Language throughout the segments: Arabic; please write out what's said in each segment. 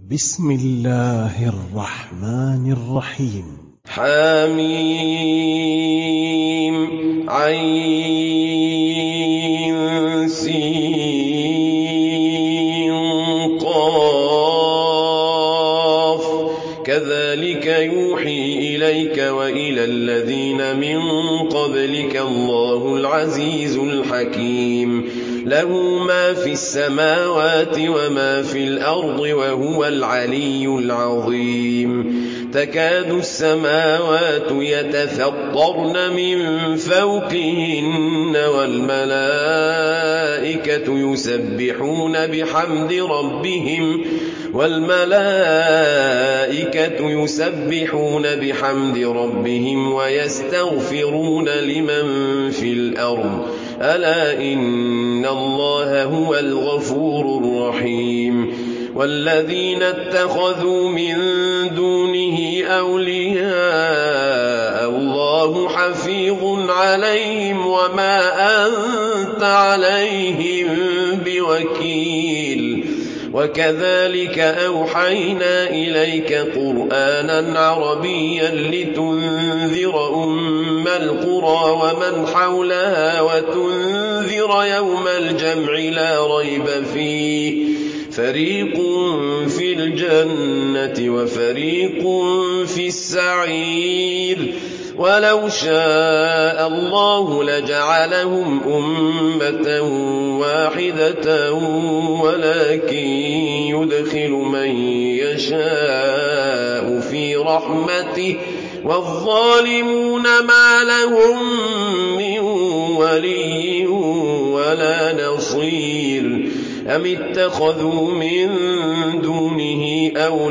بسم الله الرحمن الرحيم. حميم عين سين قاف كذلك يوحي إليك وإلى الذين من قبلك الله العزيز الحكيم له ما في السماوات وما في الأرض وهو العلي العظيم تكاد السماوات يتفطرن من فوقهن والملائكة يسبحون بحمد ربهم ويستغفرون لمن في الأرض ألا إن الله هو الغفور الرحيم والذين اتخذوا من دونه أولياء الله حفيظ عليهم وما أنت عليهم بوكيل وكذلك أوحينا إليك قرآنا عربيا لتنذر أم القرى ومن حولها وتنذر يوم الجمع لا ريب فيه فريق في الجنة وفريق في السعير ولو شاء الله لجعلهم أمة واحدة ولكن يدخل من يشاء في رحمته والظالمون ما لهم من ولي ولا نصير أم اتخذوا من دونه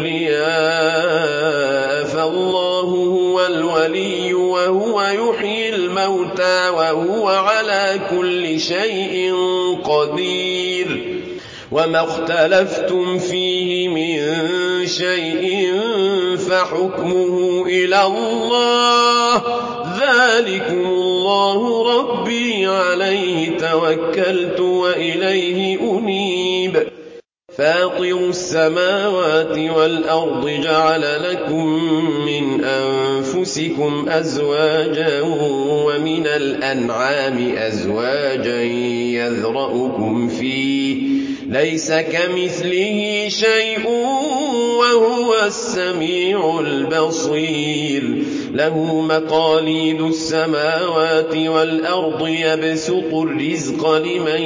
أولياء فالله هو الولي وهو يحيي الموتى وهو على كل شيء قدير وما اختلفتم فيه من شيء فحكمه إلى الله ذلكم الله ربي عليه توكلت وإليه أنيب فاطر السماوات والأرض جعل لكم من أنفسكم أزواجا ومن الأنعام أزواجا يذرأكم فيه ليس كمثله شيء وهو السميع البصير له مقاليد السماوات والأرض يبسط الرزق لمن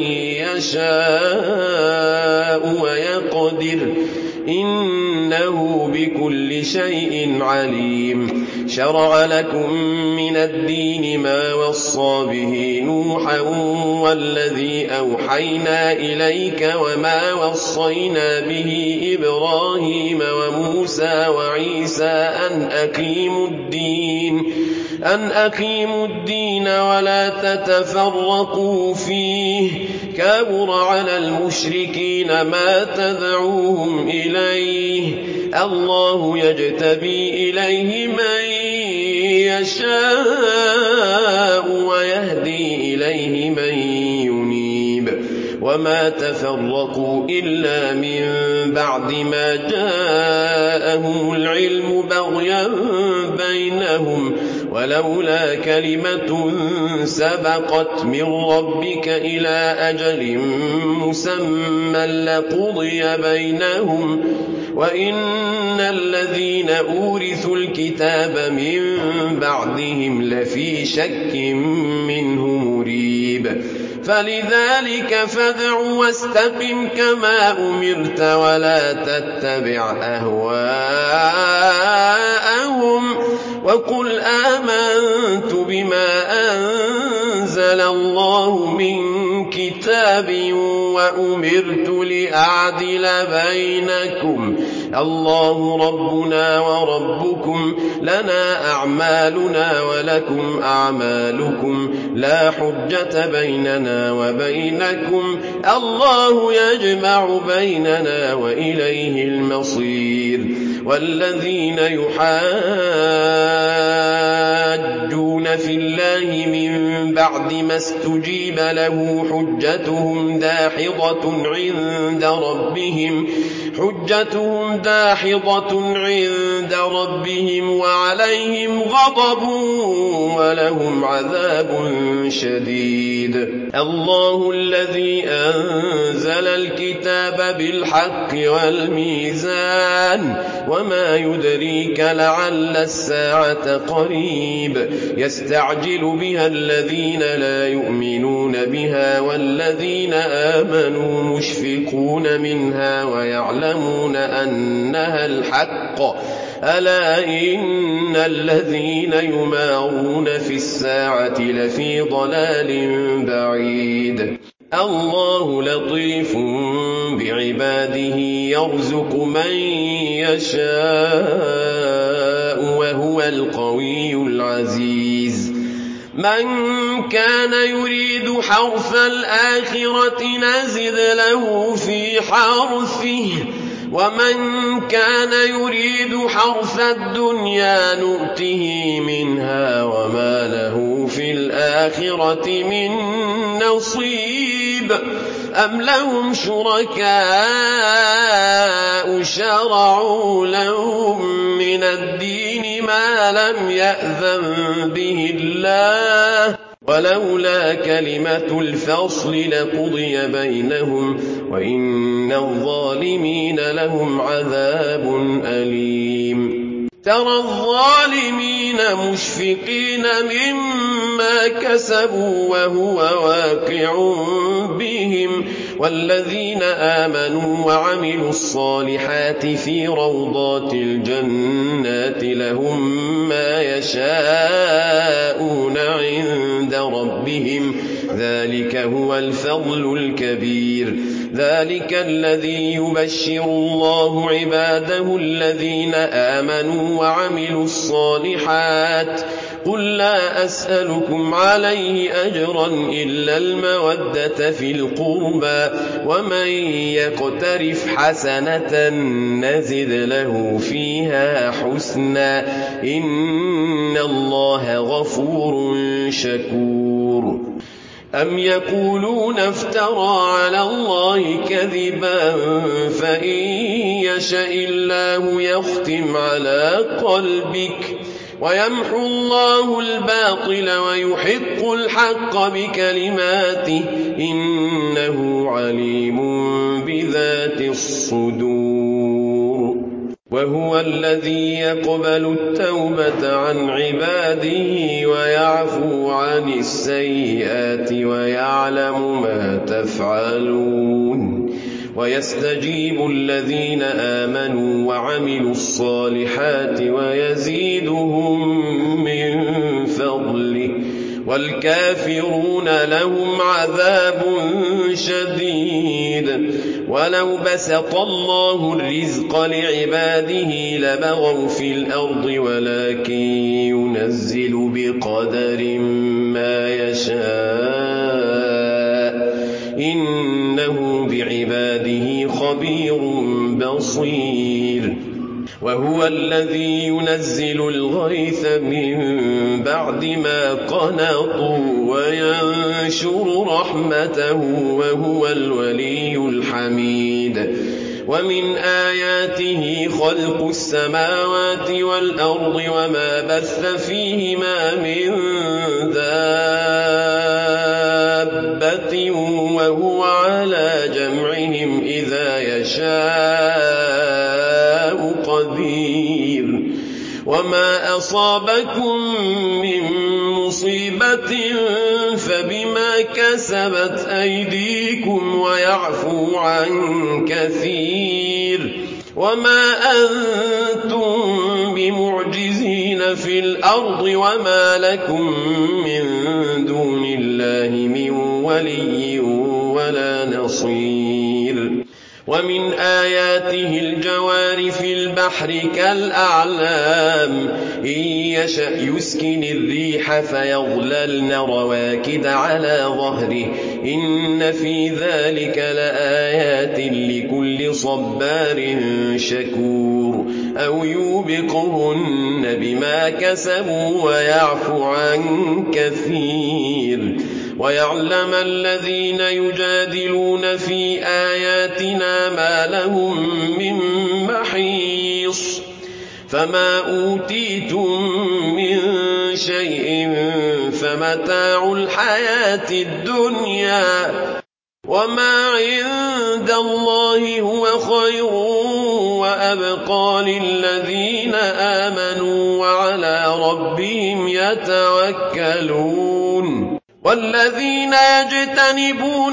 يشاء ويقدر إنه بكل شيء عليم شرع لكم من الدين ما وصى به نوحا والذي أوحينا إليك وما وصينا به إبراهيم وموسى وعيسى أن أقيموا الدين ولا تتفرقوا فيه كبر على المشركين ما تدعوهم إليه الله يجتبي إليه من يشاء ويهدي إليه من ينيب وما تفرقوا إلا من بعد ما جاءهم العلم بغيا بينهم ولولا كلمة سبقت من ربك إلى أجل مسمى لقضي بينهم وإن الذين أورثوا الكتاب من بعدهم لفي شك منه مريب فلذلك فادع واستقم كما أمرت ولا تتبع أهواءهم وقل آمنت بما أنزل الله من كتاب وأمرت لأعدل بينكم الله ربنا وربكم لنا أعمالنا ولكم أعمالكم لا حجة بيننا وبينكم الله يجمع بيننا وإليه المصير والذين يحاجون يجادلون في الله من بعد ما استجيب له حجتهم داحضة عند ربهم وعليهم غضب ولهم عذاب شديد. الله الذي أنزل الكتاب بالحق والميزان وما يدريك لعل الساعة قريب يستعجل بها الذين لا يؤمنون بها والذين آمنوا مشفقون منها ويعلمون أنها الحق ألا إن الذين يمارون في الساعة لفي ضلال بعيد. الله لطيف بعباده يرزق من يشاء وهو القوي العزيز. من كان يريد حرث الآخرة نزد له في حرثه ومن كان يريد حرث الدنيا نؤته منها وما له في الآخرة من نصيب. أم لهم شركاء شرعوا لهم من الدين ما لم يأذن به الله ولولا كلمة الفصل لقضي بينهم وإن الظالمين لهم عذاب أليم. ترى الظالمين مشفقين مما كسبوا وهو واقع بهم والذين آمنوا وعملوا الصالحات في روضات الجنات لهم ما يشاءون عند ربهم ذلك هو الفضل الكبير. ذلك الذي يبشر الله عباده الذين آمنوا وعملوا الصالحات قل لا أسألكم عليه أجرا إلا المودة في القربى ومن يقترف حسنة نزد له فيها حسنا إن الله غفور شكور. أم يقولون افترى على الله كذبا فإن يشاء الله يختم على قلبك ويمحو الله الباطل ويحق الحق بكلماته إنه عليم بذات الصدور. وهو الذي يقبل التوبة عن عباده ويعفو عن السيئات ويعلم ما تفعلون ويستجيب الذين آمنوا وعملوا الصالحات ويزيدهم من فضله والكافرون لهم عذاب شديد. ولو بسط الله الرزق لعباده لبغوا في الأرض ولكن ينزل بقدر ما يشاء إنه بعباده خبير بصير. وهو الذي ينزل الغيث من بعد ما قنطوا وينشر رحمته وهو الولي الحميد. ومن آياته خلق السماوات والأرض وما بث فيهما من دابة وهو على جمعهم إذا يشاء قدير. وما أصابكم من مصيبة فبما كسبت أيديكم ويعفو عن كثير. وما أنتم بمعجزين في الأرض وما لكم من دون الله من ولي ولا نصير. ومن آياته الجوار في البحر كالأعلام إن يشأ يسكن الريح فيظللن رواكد على ظهره إن في ذلك لآيات لكل صبار شكور أو يوبقهن بما كسبوا ويعفو عن كثير ويعلم الذين يجادلون في آياتنا ما لهم من محيص فما أوتيتم من شيء فمتاع الحياة الدنيا وما عند الله هو خير وأبقى للذين آمنوا وعلى ربهم يتوكلون والذين يجتنبون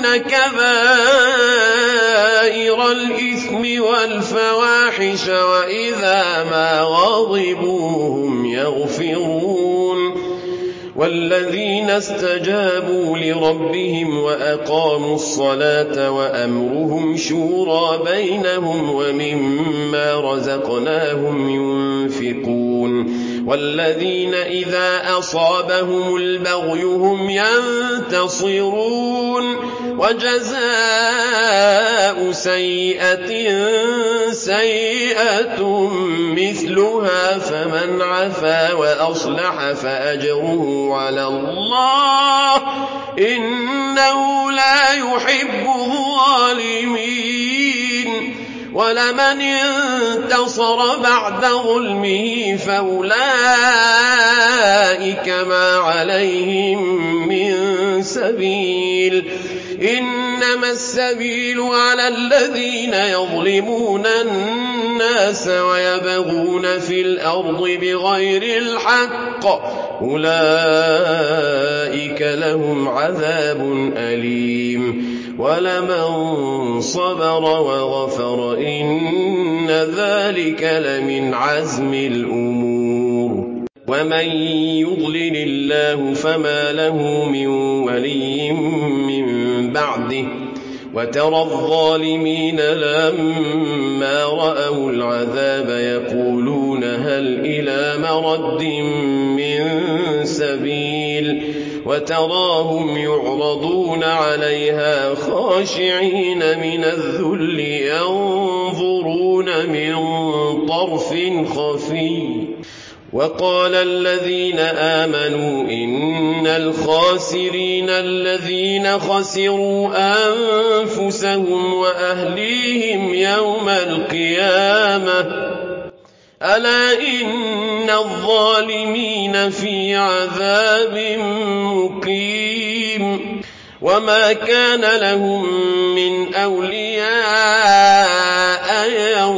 كبائر الإثم والفواحش وإذا ما غضبوا هم يغفرون والذين استجابوا لربهم وأقاموا الصلاة وأمرهم شورى بينهم ومما رزقناهم ينفقون والذين إذا أصابهم البغي هم ينتصرون وجزاء سيئة سيئة مثلها فمن عفا وأصلح فأجره على الله إنه لا يحب الظالمين ولمن انتصر بعد ظلمه فأولئك ما عليهم من سبيل إنما السبيل على الذين يظلمون الناس ويبغون في الأرض بغير الحق أولئك لهم عذاب أليم ولمن صبر وغفر إن ذلك لمن عزم الأمور ومن يضلل الله فما له من ولي من بعده وترى الظالمين لما رأوا العذاب يقولون هل إلى مرد من سبيل وتراهم يعرضون عليها خاشعين من الذل ينظرون من طرف خفي وقال الذين آمنوا إن الخاسرين الذين خسروا أنفسهم وأهليهم يوم القيامة ألا إن الظالمين في عذاب مقيم وما كان لهم من أولياء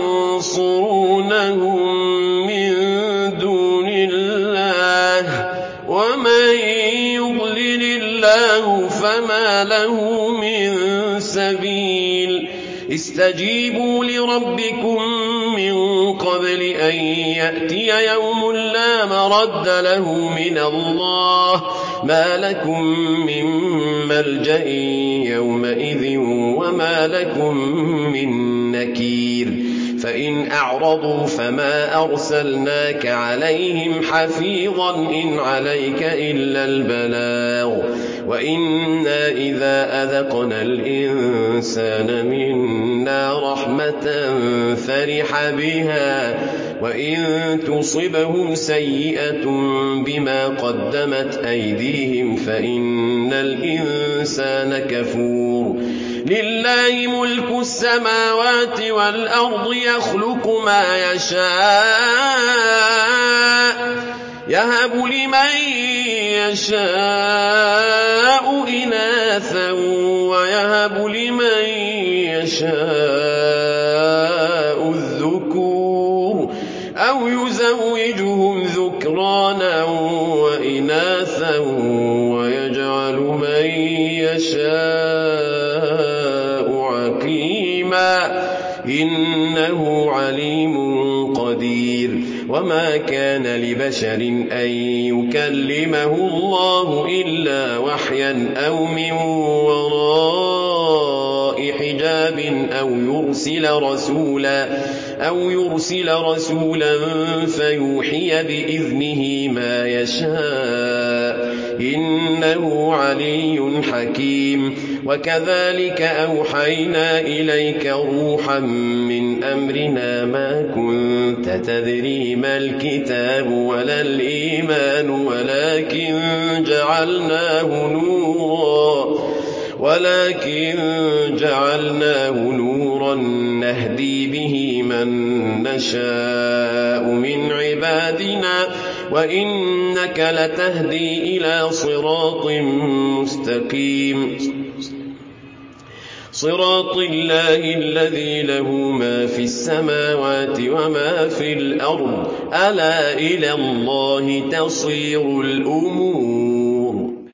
ينصرونهم من دون الله ومن يضلل الله فما له من سبيل استجيبوا لربكم من قبل أن يأتي يوم لا مرد له من الله ما لكم من ملجأ يومئذ وما لكم من نكير فإن أعرضوا فما أرسلناك عليهم حفيظا إن عليك إلا البلاغ وإنا إذا أذقنا الإنسان منا رحمة فرح بها وإن تصبهم سيئة بما قدمت أيديهم فإن الإنسان كفور لله ملك السماوات والأرض يخلق ما يشاء يهب لمن يشاء إناثا ويهب لمن يشاء الذكور أو يزوجهم ذكرانا وإناثا ويجعل من يشاء عقيما إنه عليم قدير وما كان لبشر أن يكلمه الله إلا وحيا أو من وراء حجاب أو يرسل رسولا فيوحي بإذنه ما يشاء إنه علي حكيم وكذلك أوحينا إليك روحا من أمرنا ما كنت تدري ما الكتاب ولا الإيمان ولكن جعلناه نورا نهدي به من نشاء من عبادنا وإنك لتهدي إلى صراط مستقيم صراط الله الذي له ما في السماوات وما في الأرض ألا إلى الله تصير الأمور